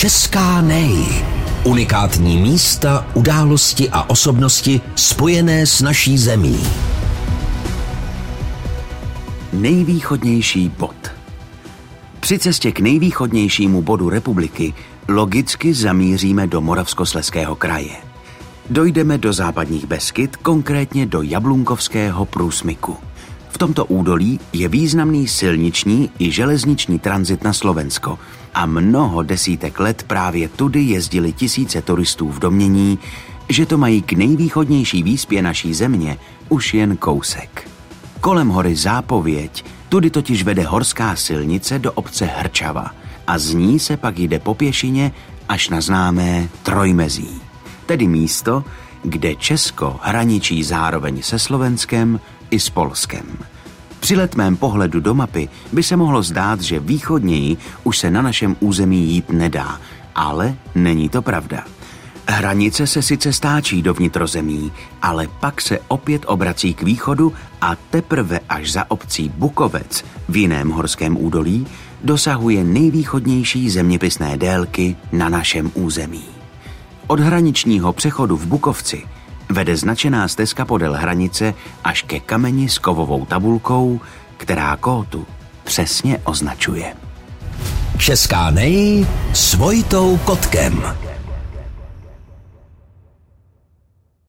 Česká nej. Unikátní místa, události a osobnosti spojené s naší zemí. Nejvýchodnější bod. Při cestě k nejvýchodnějšímu bodu republiky logicky zamíříme do Moravskoslezského kraje. Dojdeme do západních Beskyd, konkrétně do Jablunkovského průsmyku. V tomto údolí je významný silniční i železniční tranzit na Slovensko a mnoho desítek let právě tudy jezdili tisíce turistů v domnění, že to mají k nejvýchodnější výspě naší země už jen kousek. Kolem hory Zápověď tudy totiž vede horská silnice do obce Hrčava a z ní se pak jde po pěšině až na známé Trojmezí, tedy místo, kde Česko hraničí zároveň se Slovenskem i s Polskem. Při letmém pohledu do mapy by se mohlo zdát, že východněji už se na našem území jít nedá, ale není to pravda. Hranice se sice stáčí do vnitrozemí, ale pak se opět obrací k východu a teprve až za obcí Bukovec v jiném horském údolí dosahuje nejvýchodnější zeměpisné délky na našem území. Od hraničního přechodu v Bukovci vede značená stezka podél hranice až ke kameni s kovovou tabulkou, která kótu přesně označuje. Česká nej s Vojtou Kotkem.